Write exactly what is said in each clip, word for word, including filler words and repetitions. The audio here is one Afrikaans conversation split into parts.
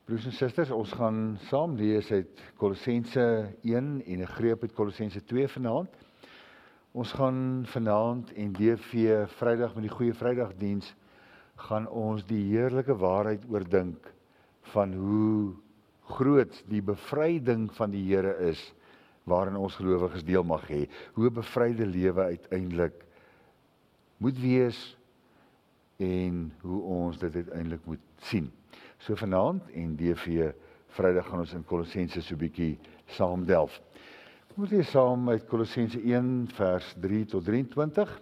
Broers en susters, ons gaan saam lees uit Kolossense een en 'n greep uit Kolossense twee vanaand. Ons gaan vanaand en D V Vrydag met die Goeie Vrydagdiens gaan ons die heerlike waarheid oordink van hoe groot die bevryding van die Here is waarin ons gelowiges deel mag hê. Hoe 'n bevryde lewe uiteindelik moet wees en hoe ons dit uiteindelik moet sien. So vanaand en D V Vrydag gaan ons in Kolossense so 'n bietjie saam delf. Kom ons lees saam uit Kolossense een vers drie tot drieëntwintig.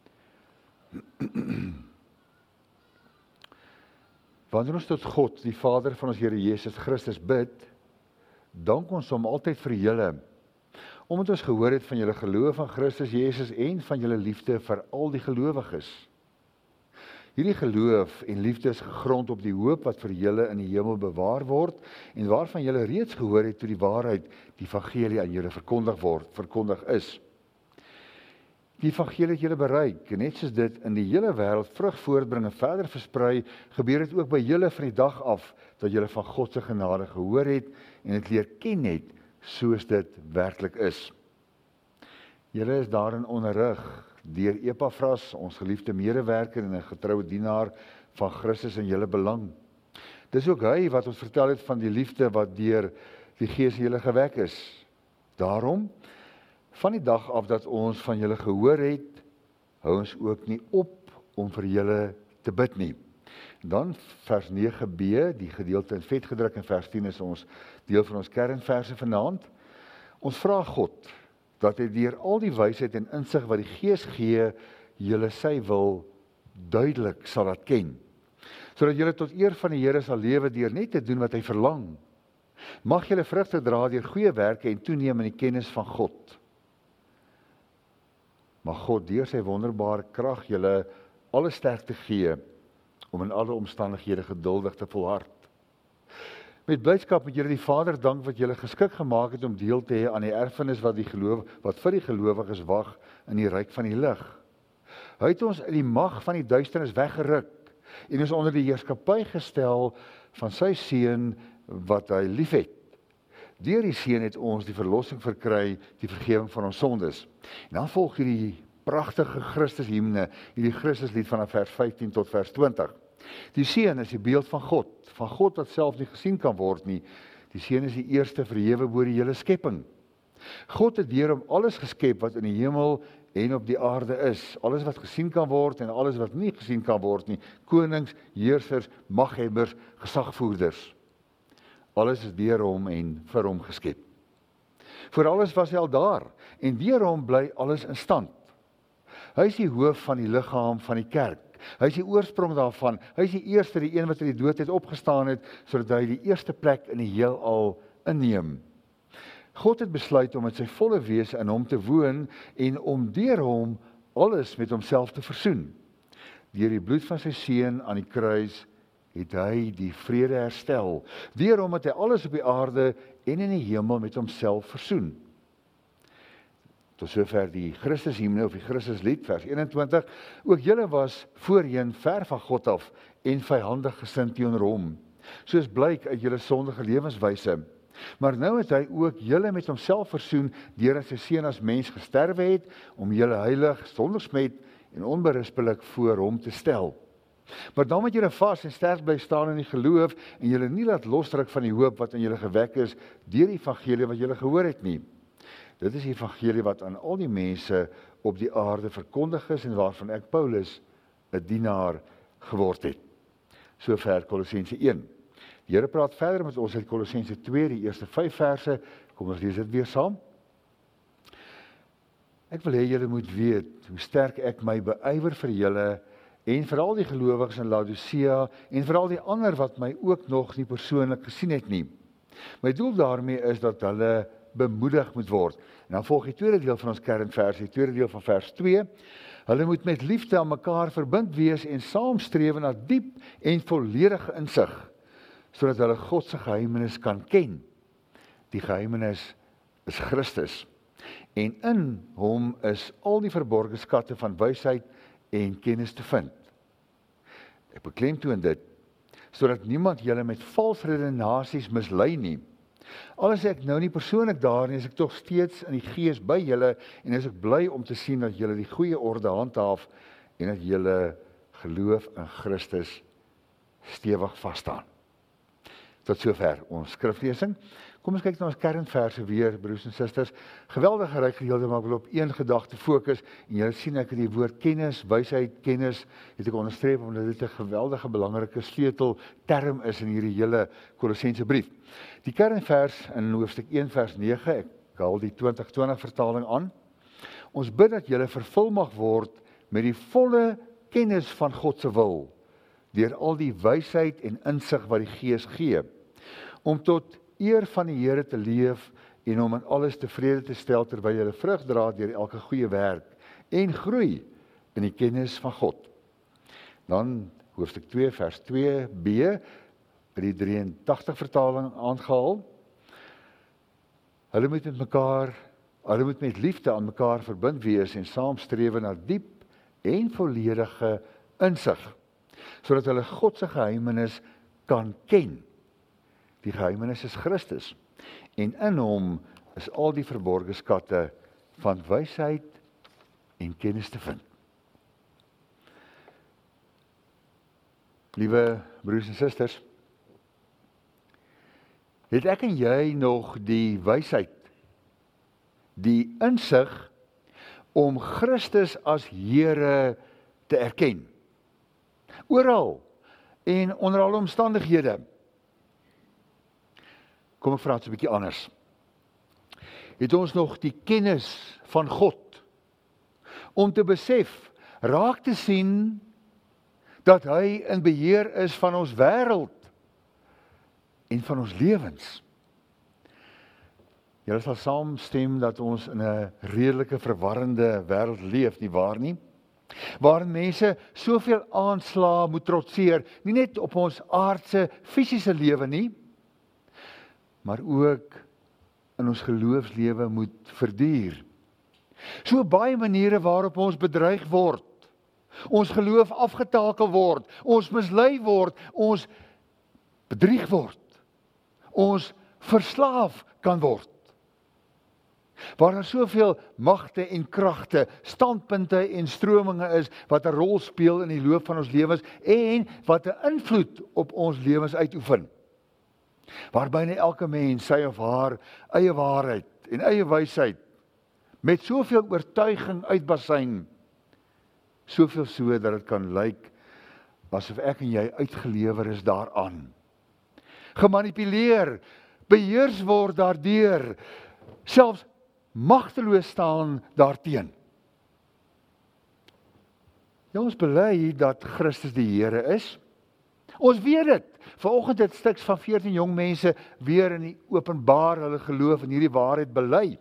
Wanneer ons tot God, die Vader van ons Here Jesus Christus bid, dank ons hom altyd vir julle, omdat ons gehoor het van julle geloof aan Christus Jesus en van julle liefde vir al die gelowiges. Hierdie geloof en liefde is gegrond op die hoop wat vir julle in die hemel bewaar word en waarvan julle reeds gehoor het toe die waarheid, die evangelie aan julle verkondig word, verkondig is. Die evangelie het julle bereik, en net soos dit in die hele wêreld vrug voortbring en verder versprei, gebeur dit ook by julle van die dag af dat julle van God se genade gehoor het en dit leer ken het soos dit werklik is. Julle is daarin onderrig deur Epafras, ons geliefde medewerker en 'n getroue dienaar van Christus in julle belang. Dis ook hy wat ons vertel het van die liefde wat deur die Gees in julle gewek is. Daarom, van die dag af dat ons van julle gehoor het, hou ons ook nie op om vir julle te bid nie. Dan vers nege b, die gedeelte in vet gedruk, en vers tien is ons deel van ons kernverse vanaand. Ons vra God dat hy deur al die wysheid en insig wat die Gees gee, julle sy wil duidelik sal laat ken, sodat julle tot eer van die Here sal lewe deur net te doen wat hy verlang. Mag julle vrugte dra deur goeie werke en toeneem in die kennis van God. Mag God deur sy wonderbare krag julle alle sterkte gee om in alle omstandighede geduldig te volhard. Met blydskap moet julle die Vader dank wat julle geskik gemaak het om deel te hê aan die erfenis wat die geloof wat vir die gelowiges wag in die ryk van die lig. Hy het ons uit die mag van die duisternis weggeruk en ons onder die heerskappy gestel van sy seun wat hy liefhet. Deur die seun het ons die verlossing verkry, die vergifnis van ons sondes. En dan volg hierdie pragtige Christus himne, hierdie Christuslied vanaf vers vyftien tot vers twintig. Die seun is die beeld van God, van God wat self nie gesien kan word nie. Die seun is die eerste verhewe bo die hele skepping. God het deur hom alles geskep wat in die hemel en op die aarde is, alles wat gesien kan word en alles wat nie gesien kan word nie, konings, heersers, maghebbers, gesagvoerders. Alles is deur hom en vir hom geskep. Voor alles was hy al daar, en deur hom bly alles in stand. Hy is die hoof van die liggaam van die kerk. Hy is die oorsprong daarvan. Hy is die eerste, die een wat uit die dood het opgestaan het, sodat hy die eerste plek in die heelal inneem. God het besluit om met sy volle wese in hom te woon en om deur hom alles met homself te versoen. Deur die bloed van sy seun aan die kruis het hy die vrede herstel. Deur hom het hy alles op die aarde en in die hemel met homself versoen. Tot sover die Christus hymne of die Christuslied, vers eenentwintig. Ook julle was voorheen ver van God af en vyhandig gesind teenoor hom, soos blyk uit julle sondige lewenswyse. Maar nou het hy ook julle met homself versoen deur dat sy seun as mens gesterwe het, om julle heilig, sonder smet en onberispelik voor hom te stel. Maar dan moet julle vas en sterk bly staan in die geloof en julle nie laat losruk van die hoop wat in julle gewek is deur die evangelie wat julle gehoor het nie. Dit is die evangelie wat aan al die mense op die aarde verkondig is en waarvan ek Paulus 'n dienaar geword het. Sover Kolossense een. Die Here praat verder met ons uit Kolossense twee, die eerste vyf verse. Kom ons lees dit weer saam. Ek wil hê julle moet weet hoe sterk ek my beywer vir julle en vir al die gelowiges in Laodicea en vir al die ander wat my ook nog nie persoonlik gesien het nie. My doel daarmee is dat hulle bemoedig moet word. En dan volg die tweede deel van ons kernvers, die tweede deel van vers twee. Hulle moet met liefde aan mekaar verbind wees en saam streef na diep en volledige insig, sodat hulle God se geheimenis kan ken. Die geheimenis is Christus. En in hom is al die verborgde skatte van wysheid en kennis te vind. Ek beklemtoon dit, sodat niemand julle met vals redenasies mislei nie. Al is ek nou nie persoonlik daar nie, is ek tog steeds in die gees by julle en is ek bly om te sien dat julle die goeie orde handhaaf en dat julle geloof in Christus stewig vasstaan. Tot sover ons skriflesing. Kom ons kyk na ons kernverse weer, broers en susters. Geweldige ryk gedeelte, maar ek wil op een gedagte fokus en julle sien ek het die woord kennis, wysheid, kennis het ek onderstreep omdat dit 'n geweldige belangrike sleutelterm is in hierdie hele Kolossense brief. Die kernvers in hoofstuk een vers nege, ek haal die twintig twintig vertaling aan. Ons bid dat julle vervul mag word met die volle kennis van God se wil, deur al die wysheid en insig wat die Gees gee, om tot eer van die Here te leef en om in alles tevrede te stel terwyl julle vrug dra deur elke goeie werk en groei in die kennis van God. Dan hoofstuk twee vers twee b by die drieëntagtig vertaling aangehaal. Hulle moet met mekaar, hulle moet met liefde aan mekaar verbind wees en saam streef na diep en volledige insig, sodat hulle God se geheimenis kan ken. Die geheimenis is Christus, en in hom is al die verborgde skatte van wysheid en kennis te vind. Liewe broers en susters, het ek en jy nog die wysheid, die insig om Christus as Here te erken? Oral en onder alle omstandighede. Kom ek vra dit so 'n bietjie anders. Het ons nog die kennis van God om te besef, raak te sien dat hy in beheer is van ons wêreld en van ons lewens? Julle sal saamstem dat ons in 'n redelike verwarrende wêreld leef, nie waar nie? Waarin mense soveel aanslae moet trotseer, nie net op ons aardse fisiese lewe nie, maar ook in ons geloofslewe moet verduur. So baie maniere waarop ons bedreig word, ons geloof afgetakel word, ons mislei word, ons bedrieg word, ons verslaaf kan word. Waar daar soveel magte en kragte, standpunte en strominge is wat 'n rol speel in die loop van ons lewens en wat 'n invloed op ons lewens uitoefen. Waar byna elke mens sy of haar eie waarheid en eie wysheid met soveel oortuiging uitbasyn, soveel so dat dit kan lyk asof ek en jy uitgelewer is daaraan. Gemanipuleer, beheers word daardeur, selfs magteloos staan daarteen. Ja, ons bely dat Christus die Here is. Ons weet dit. Vanoggend het stuks van veertien jong mense weer in die openbaar hulle geloof in hierdie waarheid bely.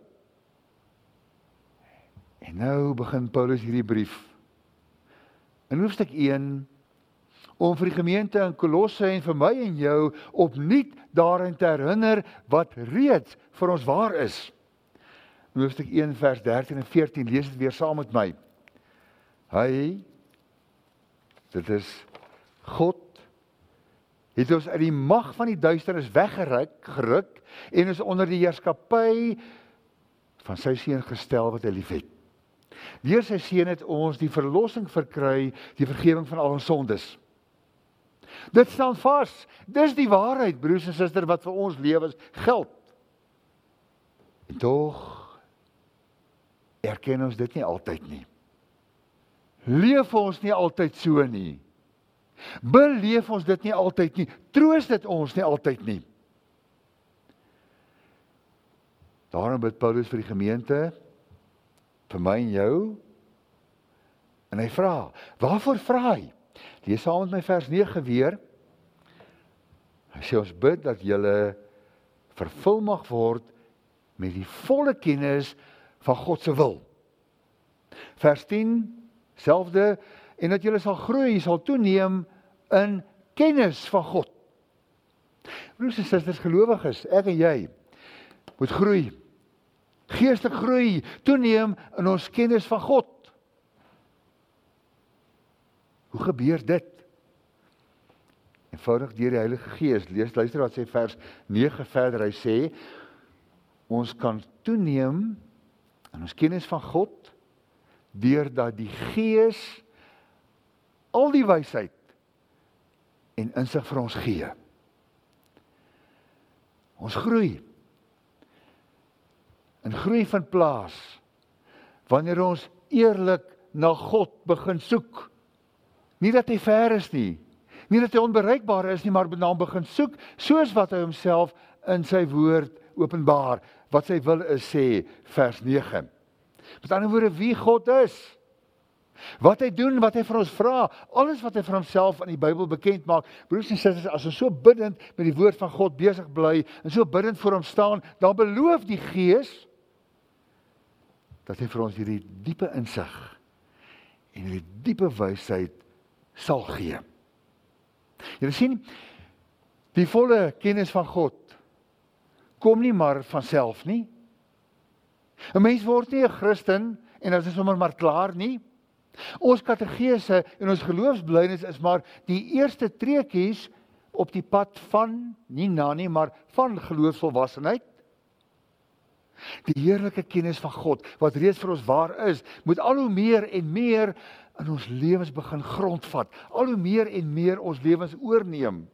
En nou begin Paulus hierdie brief. In hoofstuk een, om vir die gemeente in Kolosse en vir my en jou opnuut daarin te herinner wat reeds vir ons waar is. In hoofstuk een vers dertien en veertien, lees dit weer saam met my. Hy, dit is God, het ons uit die mag van die duisternis weggeruk, geruk en ons onder die heerskappy van sy seun gestel wat hy liefhet. Deur sy seun het ons die verlossing verkry, die vergewing van al ons sondes. Dit staan vas. Dis die waarheid, broers en susters, wat vir ons lewens geld. En tog erken ons dit nie altyd nie. Leef ons nie altyd so nie. Beleef ons dit nie altyd nie. Troos dit ons nie altyd nie. Daarom bid Paulus vir die gemeente, vir my en jou, en hy vra, waarvoor vra hy? Lees saam met my vers nege weer. Hy sê ons bid dat julle vervul mag word met die volle kennis van God se wil. Vers tien, selfde, en dat julle sal groei, sal toeneem in kennis van God. Broers en susters, gelowiges, ek en jy, moet groei, geestelik groei, toeneem in ons kennis van God. Hoe gebeur dit? Eenvoudig deur die Heilige Gees. Lees, luister wat sê vers nege verder. Hy sê, ons kan toeneem in ons kennis van God, deurdat die Gees al die wysheid en insig vir ons gee. Ons groei. En groei vind plaas wanneer ons eerlik na God begin soek. Nie dat hy ver is nie, nie dat hy onbereikbaar is nie, maar na hom begin soek, soos wat hy homself in sy woord openbaar. Wat sy wil is sê, vers nege. Met ander woorde, wie God is. Wat hy doen, wat hy vir ons vra, alles wat hy vir homself in die Bybel bekend maak. Broers en susters, as ons so bidend met die woord van God besig bly, en so bidend voor hom staan, dan beloof die Gees, dat hy vir ons hierdie diepe insig, en hierdie diepe wysheid sal gee. Julle sien, die volle kennis van God, kom nie maar van self nie. 'n Mens word nie 'n Christen, en dat is sommer maar klaar nie. Ons katekese en ons geloofsbelijdenis is maar die eerste treetjies op die pad van, nie na nie, maar van geloofsvolwassenheid. Die heerlike kennis van God, wat reeds vir ons waar is, moet al hoe meer en meer in ons lewens begin grondvat. Al hoe meer en meer ons lewens oorneem.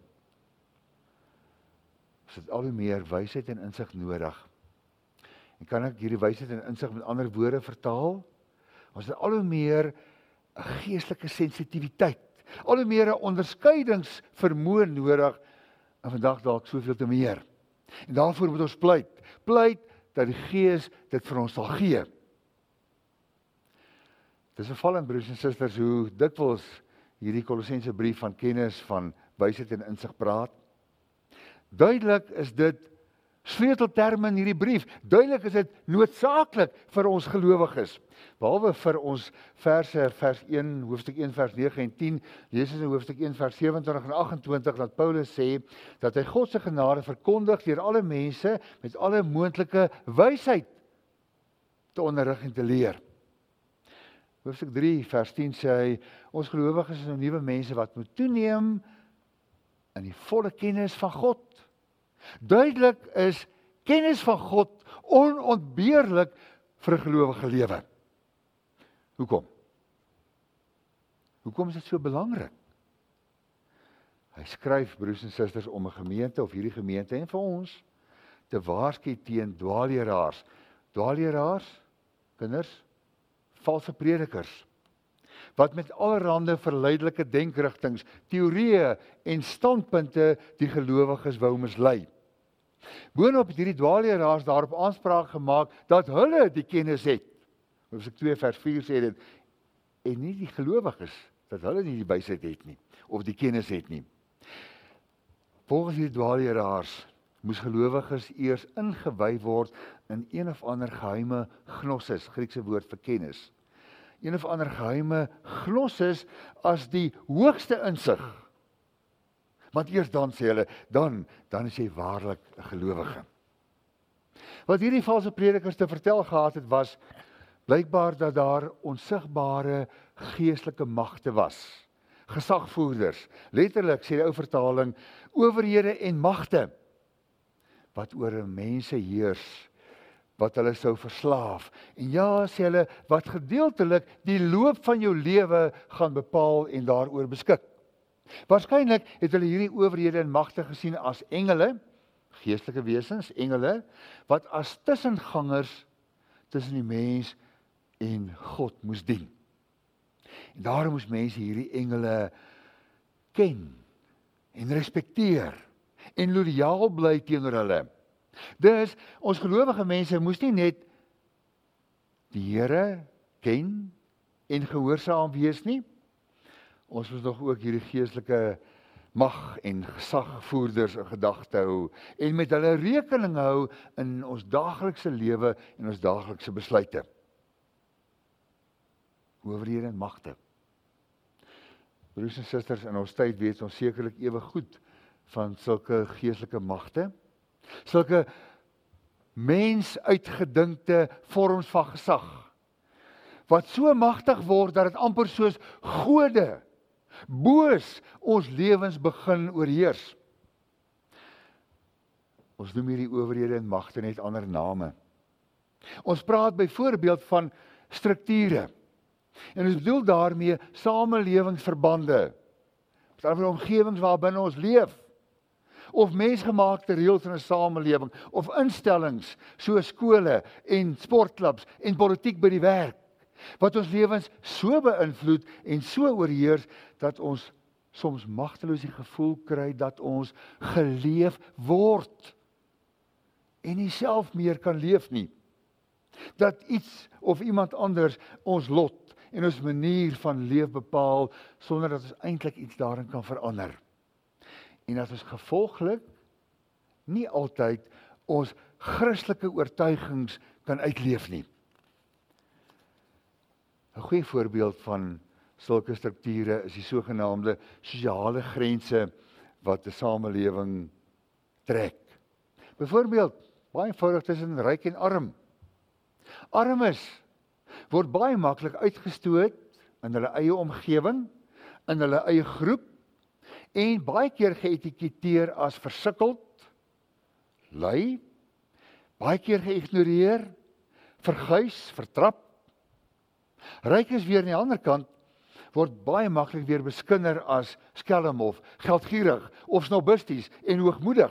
Ons het al hoe meer wysheid en insig nodig. En kan ek hierdie wysheid en insig met ander woorde vertaal? Ons het al hoe meer 'n geestelike sensitiwiteit, al hoe meer 'n onderskeidingsvermoë nodig, en vandag dalk soveel te meer. En daarvoor moet ons pleit, pleit dat die Gees dit vir ons sal gee. Dit is opvallend, broers en susters, hoe dikwels hierdie Kolossense brief van kennis, van wysheid en insig praat. Duidelik is dit sleutelterme in hierdie brief. Duidelik is dit noodsaaklik vir ons gelowiges. Behalwe vir ons verse, vers een, hoofstuk een, vers nege en tien, lees ons in hoofstuk een, vers sewenentwintig en agt-en-twintig, dat Paulus sê, dat hy God se genade verkondig deur alle mense, met alle moontlike wysheid te onderrig en te leer. Hoofstuk drie, vers tien sê hy, ons gelowiges is nou nuwe mense wat moet toeneem in die volle kennis van God. Duidelik is kennis van God onontbeerlik vir 'n gelowige lewe. Hoekom? Hoekom is dit so belangrik? Hy skryf, broers en susters, om 'n gemeente, of hierdie gemeente en vir ons, te waarsku teen dwaalleraars. Dwaalleraars, kinders, valse predikers, wat met allerhande verleidelike denkrigtings, teorieë en standpunte die gelowiges wou mislei. Boonop het hierdie dwaalleraars daarop aanspraak gemaak dat hulle die kennis het. Hoofstuk twee vers vier sê dit, en nie die gelowiges, dat hulle nie die wysheid het nie, of die kennis het nie. Volgens hierdie dwaalleraars moes gelowiges eers ingewy word in een of ander geheime gnosis, Griekse woord vir kennis. Een of ander geheime gnosis as die hoogste insig. Want eers dan sê hulle, dan, dan is jy waarlik 'n gelowige. Wat hierdie valse predikers te vertel gehad het, was blykbaar dat daar onsigbare geestelike magte was. Gesagvoerders, letterlik sê die ou vertaling, owerhede en magte, wat oor mense heers, wat hulle sou verslaaf. En ja, sê hulle, wat gedeeltelik die loop van jou lewe gaan bepaal en daaroor beskik. Waarskynlik het hulle hierdie owerhede en magte gesien as engele, geestelike wesens, engele, wat as tussengangers tussen die mens en God moes dien. En daarom moes mense hierdie engele ken en respekteer en loyaal bly teenoor hulle. Dus, ons gelowige mense moes nie net die Here ken en gehoorsaam wees nie. Ons moet nog ook hierdie geestelike mag en gesagvoerders in gedagte hou en met hulle rekening hou in ons daaglikse lewe en ons daaglikse besluite. Owerhede en magte. Broers en susters, in ons tyd weet ons sekerlik ewe goed van sulke geestelike magte, sulke mens uitgedinkte vorms van gesag, wat so magtig word dat dit amper soos gode boos ons lewens begin oorheers. Ons noem hierdie owerhede en magte net ander name. Ons praat byvoorbeeld van strukture. En ons bedoel daarmee samelewingsverbande. Met ander woorde, omgewings waarbinne ons leef. Of mensgemaakte reëls in 'n samelewing, of instellings soos skole en sportklubs en politiek by die werk, wat ons lewens so beïnvloed en so oorheers dat ons soms magteloos die gevoel kry dat ons geleef word en nie self meer kan leef nie. Dat iets of iemand anders ons lot en ons manier van leef bepaal sonder dat ons eintlik iets daarin kan verander. En dat ons gevolglik nie altyd ons Christelike oortuigings kan uitleef nie. 'n Goeie voorbeeld van sulke strukture is die sogenaamde sosiale grense wat 'n samelewing trek. Byvoorbeeld, baie eenvoudig tussen ryk en arm. Armes word baie maklik uitgestoot in hulle eie omgewing, in hulle eie groep, en baie keer geëtiketeer as versukkeld, lui, baie keer geïgnoreer, verguis, vertrap. Rykes weer aan die ander kant word baie maklik weer beskinder as skelm of geldgierig of snobisties en hoogmoedig.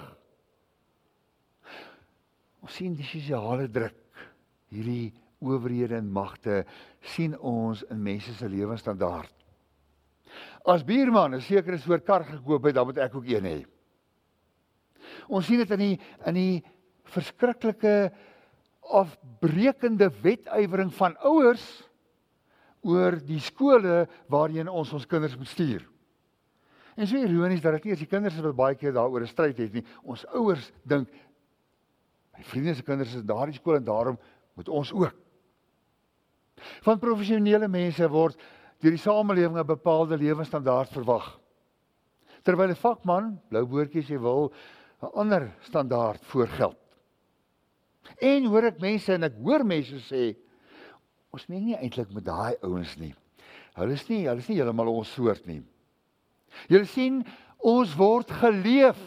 Ons sien die sosiale druk, hierdie owerhede en magte sien ons in mense se lewensstandaard. As buurman 'n sekere soort kar gekoop het, dan moet ek ook een hê. Ons sien dit in die in die verskriklike afbreekende wetywering van ouers oor die skole waarheen ons ons kinders moet stuur. En so ironies dat dit nie as die kinders wat baie keer daaroor 'n stryd het nie, ons ouers dink my vriende se kinders is in daardie skool en daarom moet ons ook. Van professionele mense word deur die samelewing 'n bepaalde lewensstandaard verwag. Terwyl 'n vakman, blou boortjie as jy wil, 'n ander standaard voorgeld. En hoor ek mense en ek hoor mense sê, ons meng nie eintlik met daai ouens nie. Hulle is nie, hulle is nie heeltemal ons soort nie. Julle sien, ons word geleef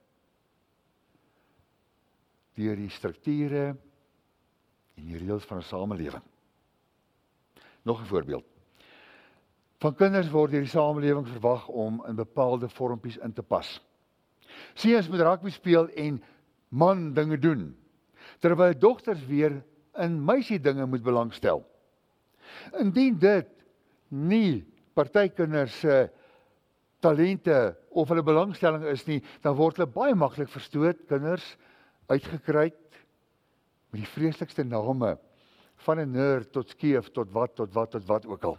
deur die strukture en die reëls van 'n samelewing. Nog 'n voorbeeld. Van kinders word deur die samelewing verwag om in bepaalde vormpies in te pas. Seuns moet rugby speel en man dinge doen, terwyl dogters weer in meisie dinge moet belangstel. Indien dit nie party-kinders se talente of hulle belangstelling is nie, dan word hulle baie maklik verstoot, kinders uitgekruid met die vreeslikste name, van 'n nerd tot skeef, tot wat, tot wat, tot wat ook al.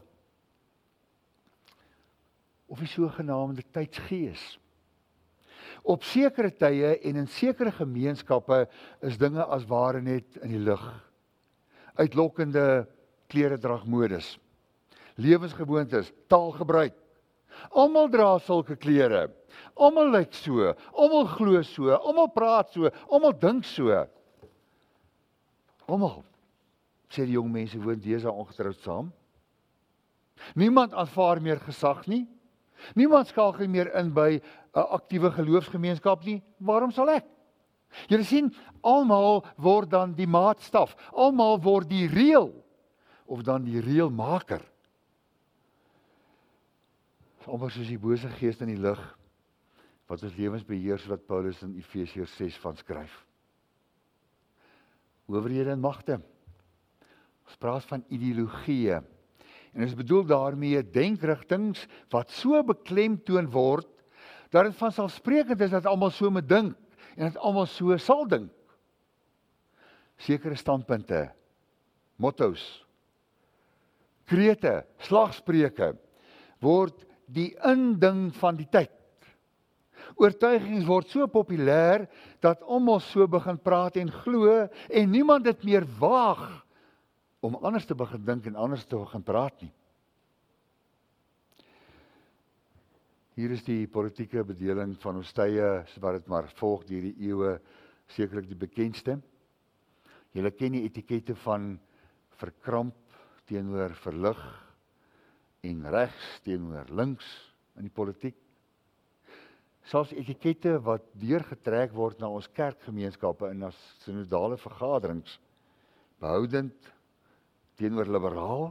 Of die sogenaamde tydsgees. Op sekere tye en in sekere gemeenskappe is dinge as ware net in die lug. Uitlokkende kleredragmodes, lewensgewoontes, taalgebruik. Almal dra sulke klere. Almal lyk so, almal glo so, almal praat so, almal dink so. Almal, sê die jong mense, woon deesdae ongetroud saam. Niemand aanvaar meer gesag nie. Niemand skakel meer in by 'n aktiewe geloofsgemeenskap nie. Waarom sal ek? Julle sien, almal word dan die maatstaf. Almal word die reël of dan die reëlmaker. Amper soos die bose gees in die lug wat ons lewens beheer, soos wat Paulus in Efesiërs ses van skryf. Owerhede en magte. Ons praat van ideologieë. En ons bedoel daarmee denkrigtings wat so beklemtoon word dat dit vanselfsprekend is dat almal so moet dink en dat almal so sal dink. Sekere standpunte, motto's, krete, slagspreuke word die inding van die tyd. Oortuigings word so populêr dat almal so begin praat en glo en niemand dit meer waag om anders te begin dink en anders te begin praat nie. Hier is die politieke bedeling van ons tye, wat dit maar volg deur die eeue, sekerlik die bekendste. Julle ken die etikette van verkramp teenoor verlig en regs teenoor links, in die politiek. Selfs etikette wat deurgetrek word na ons kerkgemeenskappe en na sinodale vergaderings, behoudend teenoor liberaal,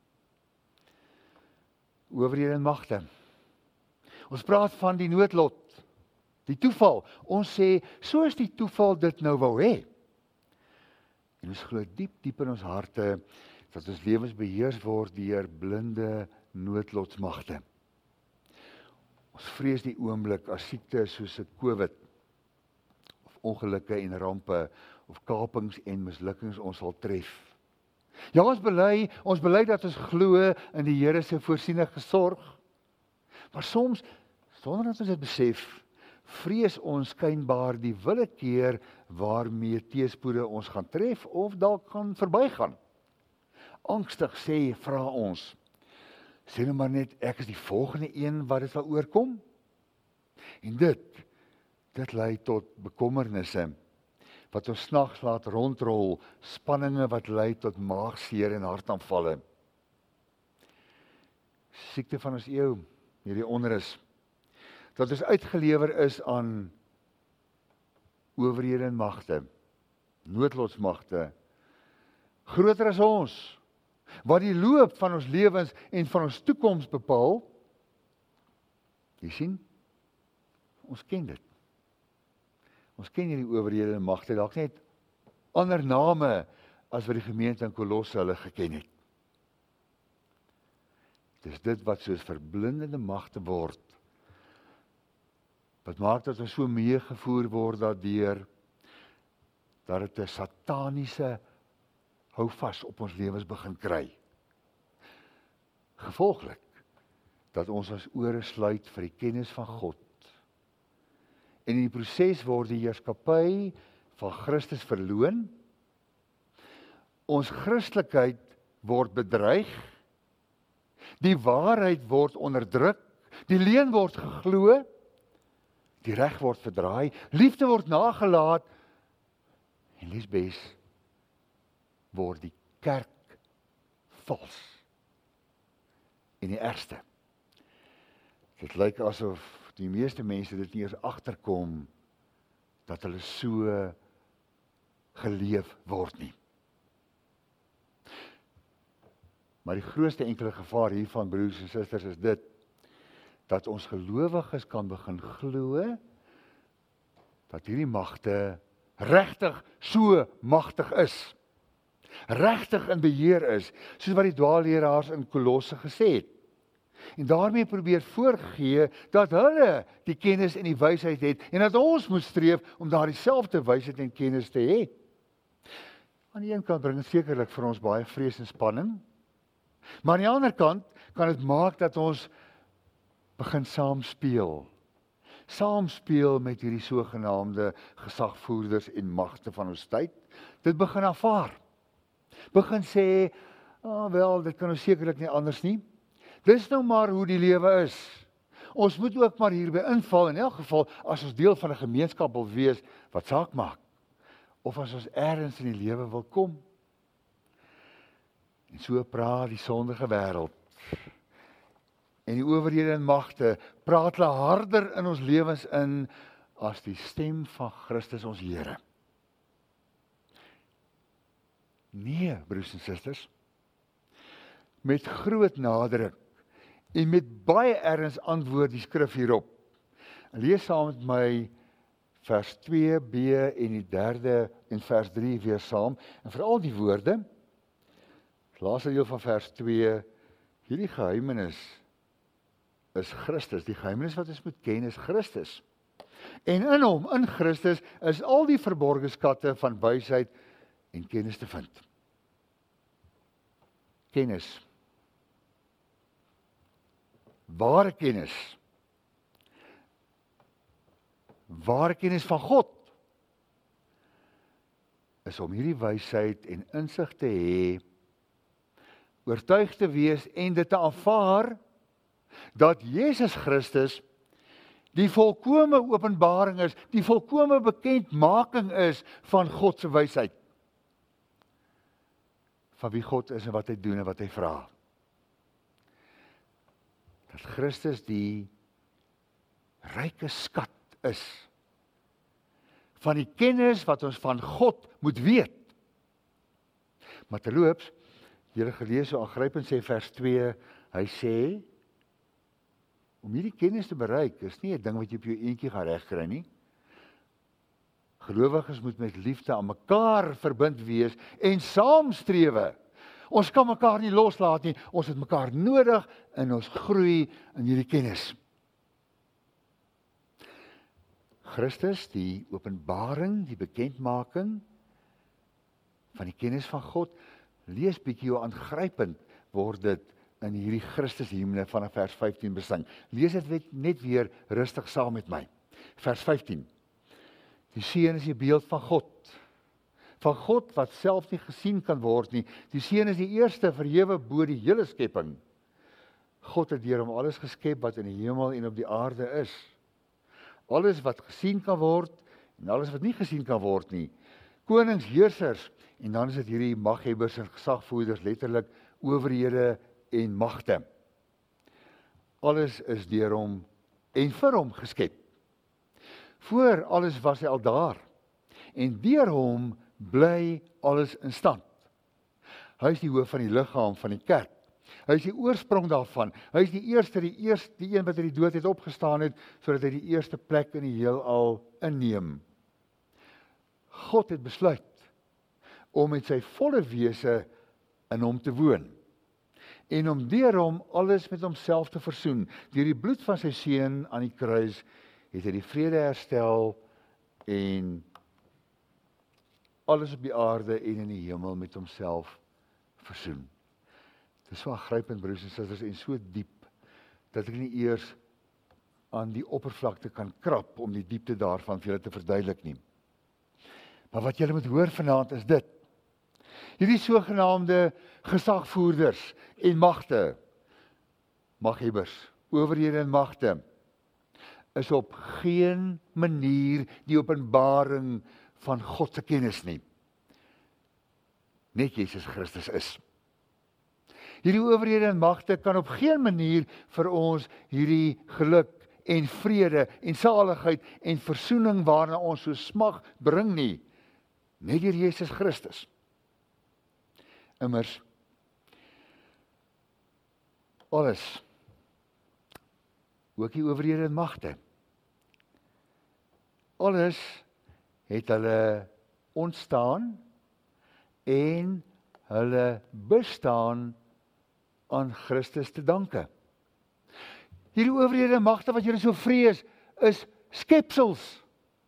owerhede en magte. Ons praat van die noodlot, die toeval. Ons sê, so is die toeval dit nou wou hê. En ons glo diep, diep in ons harte, dat ons lewens beheers word deur blinde noodlotsmagte. Ons vrees die oomblik as siekte soos 'n COVID, of ongelukke en rampe, of kapings en mislukkings ons sal tref. Ja, ons bely, ons bely dat ons glo in die Here se voorsienige sorg, maar soms, sonder dat ons dit besef, vrees ons skynbaar die willekeur waarmee teëspoede ons gaan tref, of dalk gaan verbygaan. Angstig sê, vra ons, sê nou maar net, ek is die volgende een wat dit sal oorkom. En dit, dit lei tot bekommernisse, wat ons snags laat rondrol, spanninge wat lei tot maagseer en hartaanvalle. Siekte van ons eeu, hierdie onrus, dat ons uitgelewer is aan owerhede en magte, noodlotsmagte, groter as ons, wat die loop van ons lewens en van ons toekoms bepaal. Jy sien, ons ken dit. Ons ken hierdie owerhede en magte, dalk net ander name as wat die gemeente in Kolosse hulle geken het. Dis dit wat soos verblindende magte word, wat maak dat ons so meegevoer word daardeur, dat dit 'n sataniese houvas op ons lewens begin kry. Gevolglik, dat ons ons ore sluit vir die kennis van God. En in die proses word die heerskappy van Christus verloon. Ons Christelikheid word bedreig. Die waarheid word onderdruk. Die leuen word geglo. Die reg word verdraai. Liefde word nagelaat. En liesbes word die kerk vals. En die ergste. Dit lyk asof die meeste mense dit nie eers agterkom dat hulle so geleef word nie. Maar die grootste enkele gevaar hiervan, broers en susters, is dit dat ons gelowiges kan begin glo dat hierdie magte regtig so magtig is. Regtig in beheer is, soos wat die dwaalleraars in Kolosse gesê het. En daarmee probeer voorgee dat hulle die kennis en die wysheid het en dat ons moet streef om daardie selfde wysheid en kennis te hê. Aan die een kant bring dit sekerlik vir ons baie vrees en spanning, maar aan die ander kant kan dit maak dat ons begin saam speel. Saam speel met hierdie sogenaamde gesagvoerders en magte van ons tyd. Dit begin aanvaar. Begin sê, oh, wel, dit kan ons sekerlik nie anders nie. Dis nou maar hoe die lewe is. Ons moet ook maar hierby inval, in elk geval, as ons deel van 'n gemeenskap wil wees, wat saak maak. Of as ons ergens in die lewe wil kom. En so praat die sondige wêreld. En die owerhede en magte praat hulle harder in ons lewens in as die stem van Christus ons Here. Nee, broers en susters. Met groot nadruk en met baie erns antwoord die skrif hierop. Lees saam met my vers twee b en die derde en vers drie weer saam. En veral die woorde, laaste deel van vers twee, hierdie geheimenis is Christus. Die geheimenis wat ons moet ken is Christus. En in hom, in Christus, is al die verborgde skatte van wysheid en kennis te vind. Kennis. Ware kennis. Ware kennis van God is om hierdie wysheid en insig te hê, oortuig te wees en dit te aanvaar dat Jesus Christus die volkome openbaring is, die volkome bekendmaking is van God se wysheid. Van wie God is en wat hy doen en wat hy vra. dat Christus die ryke skat is, van die kennis wat ons van God moet weet. Maar terloops, julle gelees so aangrypend sê vers twee, hy sê, om hierdie kennis te bereik, is nie 'n ding wat jy op jou eentjie gaan regkry nie. Gelowiges moet met liefde aan mekaar verbind wees en saamstrewe. Ons kan mekaar nie loslaat nie, ons het mekaar nodig en ons groei in hierdie kennis. Christus, die openbaring, die bekendmaking van die kennis van God, lees bietjie hoe aangrypend word dit in hierdie Christus hymne vanaf vers vyftien besing. Lees dit net weer rustig saam met my. Vers vyftien. Die seun is die beeld van God. Van God wat self nie gesien kan word nie. Die seun is die eerste verhewe bo die hele skepping. God het deur hom alles geskep wat in die hemel en op die aarde is. Alles wat gesien kan word en alles wat nie gesien kan word nie. Konings, heersers, en dan is dit hierdie maghebbers en gesagvoerders, letterlik owerhede en magte. Alles is deur hom en vir hom geskep. Voor alles was hy al daar. En deur hom bly alles in stand. Hy is die hoof van die liggaam van die kerk. Hy is die oorsprong daarvan. Hy is die eerste, die eerste, die een wat uit die dood het opgestaan het, sodat hy die eerste plek in die heelal inneem. God het besluit om met sy volle wese in hom te woon. En om deur hom alles met homself te versoen. Deur die bloed van sy seun aan die kruis het hy die vrede herstel en alles op die aarde en in die hemel met homself versoen. Dit is so aangrypend, broers en susters, en so diep, dat ek nie eers aan die oppervlakte kan krap om die diepte daarvan vir julle te verduidelik nie. Maar wat julle moet hoor vanaand is dit. Hierdie sogenaamde gesagvoerders en magte, maghebbers, owerhede en magte, is op geen manier die openbaring van God se kennis nie. Net Jesus Christus is. Hierdie owerhede en magte kan op geen manier vir ons hierdie geluk en vrede en saligheid en versoening waarna ons so smag bring nie. Net deur Jesus Christus. Immers, alles, ook die owerhede en magte, alles het hulle ontstaan en hulle bestaan aan Christus te danke. Hierdie owerhede en magte wat julle so vrees, is skepsels.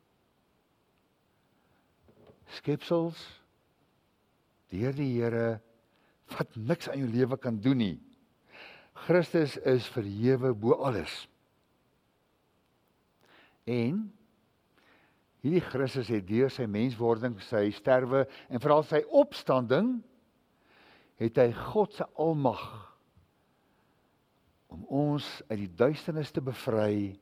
Skepsels, deur die Here, wat niks aan jou lewe kan doen nie. Christus is verhewe bo alles. En hierdie Christus het deur sy menswording, sy sterwe en veral sy opstanding, het hy God se almag om ons uit die duisternis te bevry,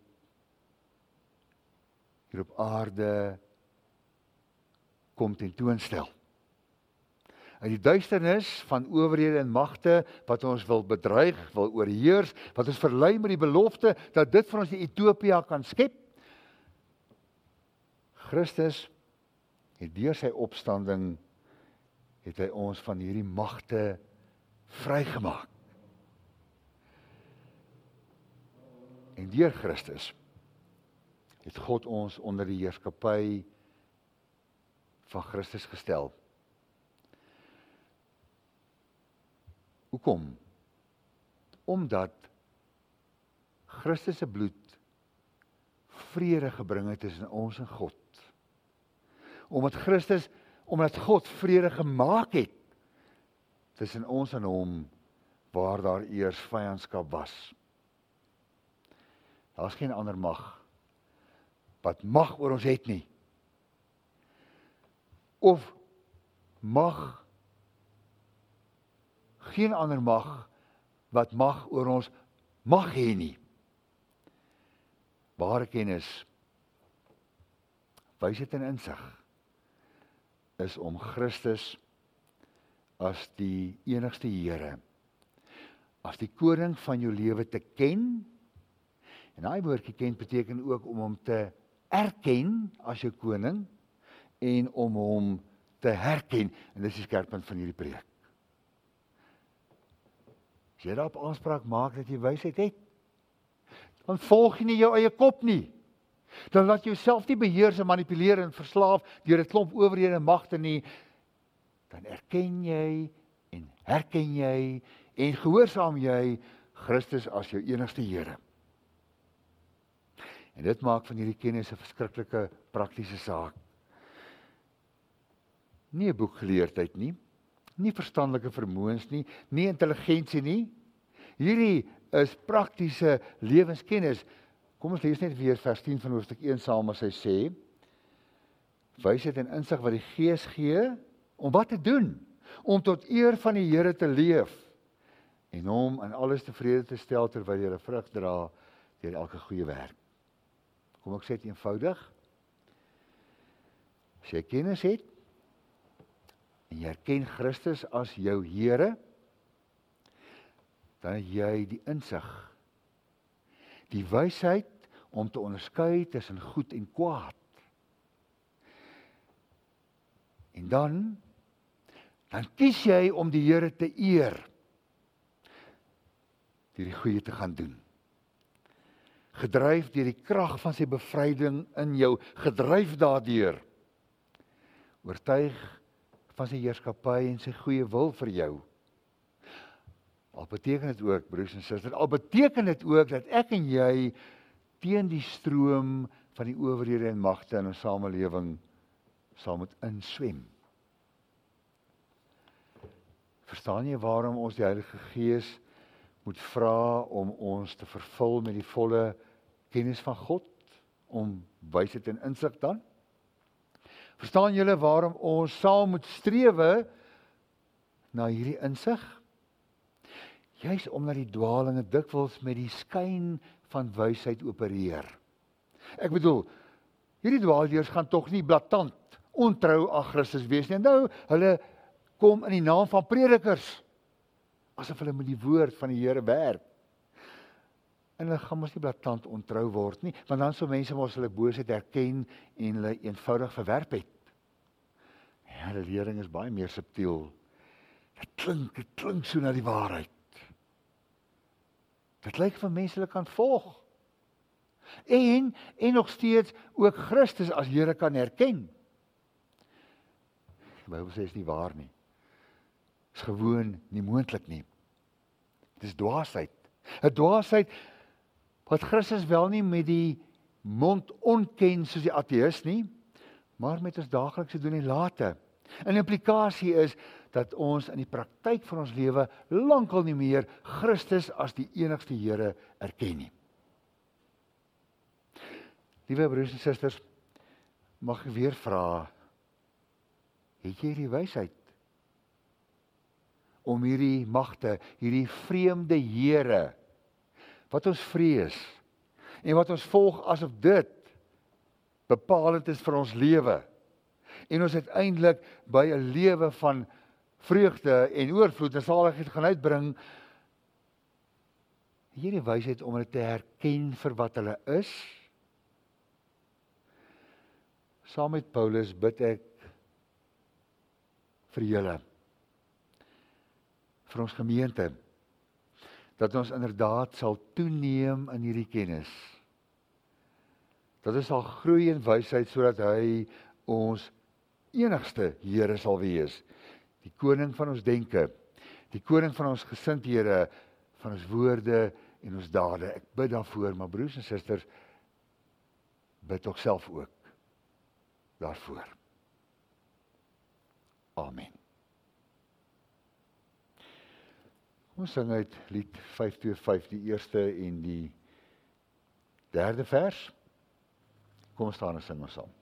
hier op aarde kom tentoonstel. Uit die duisternis van owerhede en magte wat ons wil bedreig, wil oorheers, wat ons verlei met die belofte dat dit vir ons die Utopia kan skep. Christus het deur sy opstanding het hy ons van hierdie magte vrygemaak. En deur Christus het God ons onder die heerskappy van Christus gestel. Hoekom? Omdat Christus se bloed vrede gebring het tussen ons en God. Omdat Christus, omdat God vrede gemaak het tussen ons en hom, waar daar eers vyandskap was. Daar is geen ander mag wat mag oor ons het nie. Of mag, geen ander mag wat mag oor ons mag hê nie. Ware kennis, wysheid en insig is om Christus as die enigste Here, as die koning van jou lewe te ken. En daai woordjie ken beteken ook om hom te erken as jou koning en om hom te herken. En dis die skerppunt van hierdie preek. As jy daarop aanspraak maak dat jy wysheid het, dan volg jy nie jou eie kop nie. Dan laat jy jouself nie beheers en manipuleer en verslaaf deur 'n klomp owerhede en magte nie. Dan erken jy en herken jy en gehoorsaam jy Christus as jou enigste Here. En dit maak van hierdie kennis 'n verskriklike praktiese saak. Nie 'n boekgeleerdheid nie, nie verstandelike vermoëns nie, nie intelligensie nie. Hierdie is praktiese lewenskennis. Kom ons lees net weer vers tien van hoofstuk een saam as hy sê, wysheid en insig wat die Gees gee, om wat te doen? Om tot eer van die Here te leef en hom in alles tevrede te stel terwyl jy 'n vrug dra deur elke goeie werk. Kom ek sê dit eenvoudig. As jy kennis het en jy erken Christus as jou Here, dan het jy die insig, die wysheid om te onderskei tussen goed en kwaad. En dan, dan kies jy om die Here te eer, deur die goeie te gaan doen. Gedryf deur die krag van sy bevryding in jou, gedryf daardeur, oortuig van sy heerskappy en sy goeie wil vir jou. Al beteken dit ook, broers en susters, al beteken dit ook dat ek en jy teen die stroom van die owerhede en magte in ons samelewing sal moet inswem. Verstaan jy waarom ons die Heilige Gees moet vra om ons te vervul met die volle kennis van God, om wysheid en insig dan? Verstaan julle waarom ons saam moet strewe na hierdie insig? Juis omdat die dwalinge dikwels met die skyn van wysheid opereer. Ek bedoel, hierdie dwaalleerders gaan tog nie blaatant ontrou aan Christus wees nie. Nou, hulle kom in die naam van predikers, asof hulle met die woord van die Here werk. En hulle gaan mos nie blaatant ontrou word nie, want dan sou mense mos hulle boosheid erken en hulle eenvoudig verwerp het. Ja, die lering is baie meer subtiel. Dit klink, dit klink so na die waarheid. Dit lyk van mense hulle kan volg. En, en nog steeds ook Christus as Here kan herken. Die Bybel sê is nie waar nie. Is gewoon nie moontlik nie. Dit is dwaasheid. 'n Dwaasheid wat Christus wel nie met die mond onken soos die ateïs nie, maar met ons daaglikse doen en late. En die implikasie is dat ons in die praktyk van ons lewe lankal nie meer Christus as die enigste Here erken nie. Liewe broers en susters, mag ek weer vra, het jy die wysheid om hierdie magte, hierdie vreemde here, wat ons vrees, en wat ons volg asof dit bepalend is vir ons lewe, en ons uiteindelik by 'n lewe van vreugde en oorvloed en saligheid gaan uitbring, hierdie wysheid om hulle te herken vir wat hulle is. Saam met Paulus bid ek vir julle, vir ons gemeente, dat ons inderdaad sal toeneem in hierdie kennis. Dat ons sal groei in wysheid sodat hy ons enigste Here sal wees. Die koning van ons denke, die koning van ons gesindhede, van ons woorde en ons dade. Ek bid daarvoor, maar broers en susters, bid ook self ook daarvoor. Amen. Ons sing uit lied vyf twee vyf, die eerste en die derde vers. Kom ons staan en sing ons saam.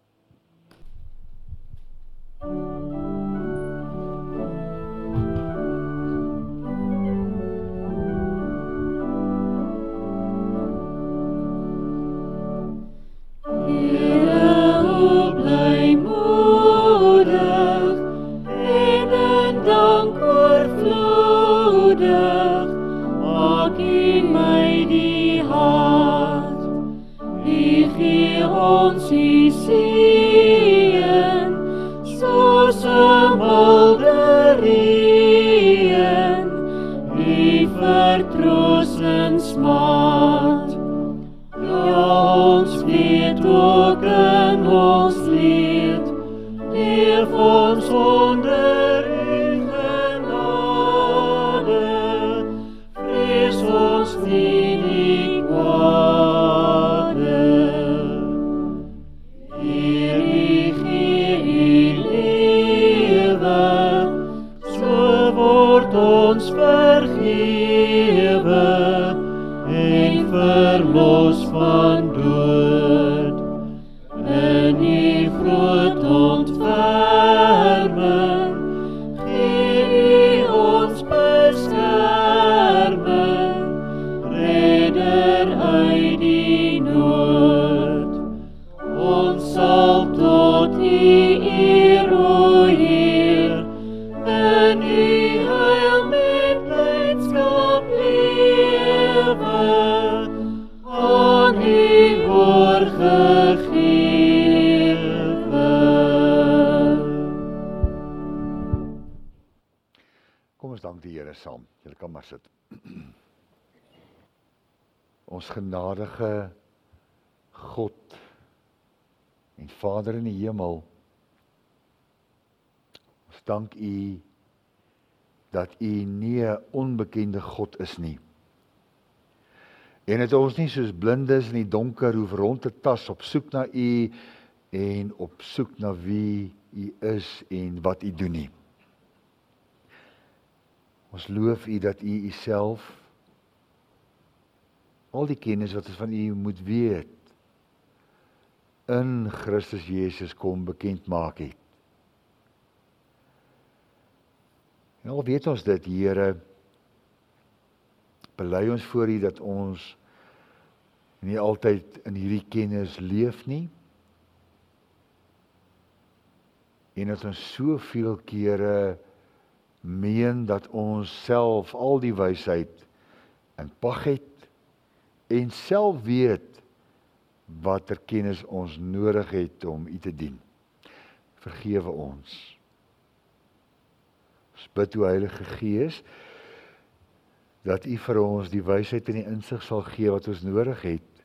reën, soos 'n milde reën, U vertroos in smaad. Ja, ons weet ook in ons leed, leef ons onder U genade, vrees ons nie die kwade. Heer, U gee U lewe, so word ons vergewe, en verlos van dood. In U groot ontferming, gee U ons beskerming, redder uit die nood. Ons sal tot U eer, o Heer, in U heil met blydskap lewe, aan U oorgegewe. Kom ons dank die Here saam. Julle kan maar sit. Ons genadige God en Vader in die hemel, ons dank U dat U nie 'n onbekende God is nie. En dat ons nie soos blindes in die donker hoef rond te tas op soek na U en op soek na wie U is en wat U doen nie. Ons loof U dat U Uself, al die kennis wat ons van U moet weet, in Christus Jesus kom bekend maak het. En al weet ons dit, Here, bely ons voor U dat ons nie altyd in hierdie kennis leef nie, en dat ons soveel kere meen dat ons self al die wysheid in pag het, en self weet watter kennis ons nodig het om U te dien. Vergewe ons. Ons bid, o Heilige Gees, dat U vir ons die wysheid en die insig sal gee wat ons nodig het,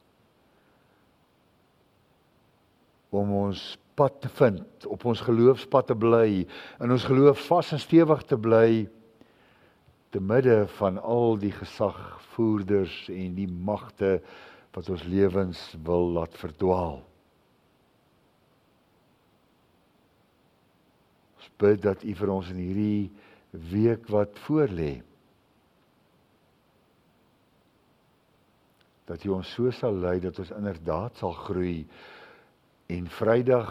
om ons pad te vind, op ons geloofspad te bly, in ons geloof vas en stewig te bly, te midde van al die gesagvoerders en die magte wat ons lewens wil laat verdwaal. Ons bid dat U vir ons in hierdie week wat voorlê, dat U ons so sal lei dat ons inderdaad sal groei, en Vrydag,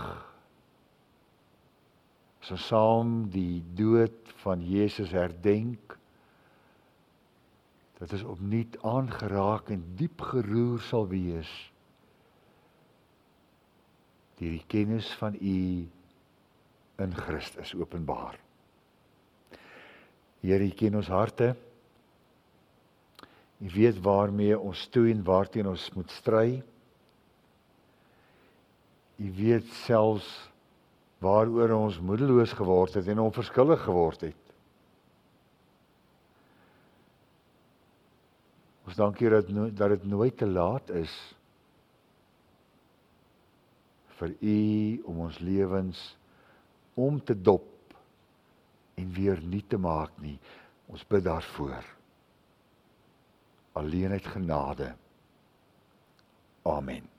as ons saam die dood van Jesus herdenk, dat ons opnuut aangeraak en diep geroer sal wees deur die kennis van U in Christus openbaar. Here, U ken ons harte. U weet waarmee ons stoei en waarteen ons moet stry. U weet selfs waaroor ons moedeloos geword het en onverskillig geword het. Ons dank U dat, no- dat dit nooit te laat is vir U om ons lewens om te dop en weer nuut te maak nie. Ons bid daarvoor. Alleen uit genade. Amen.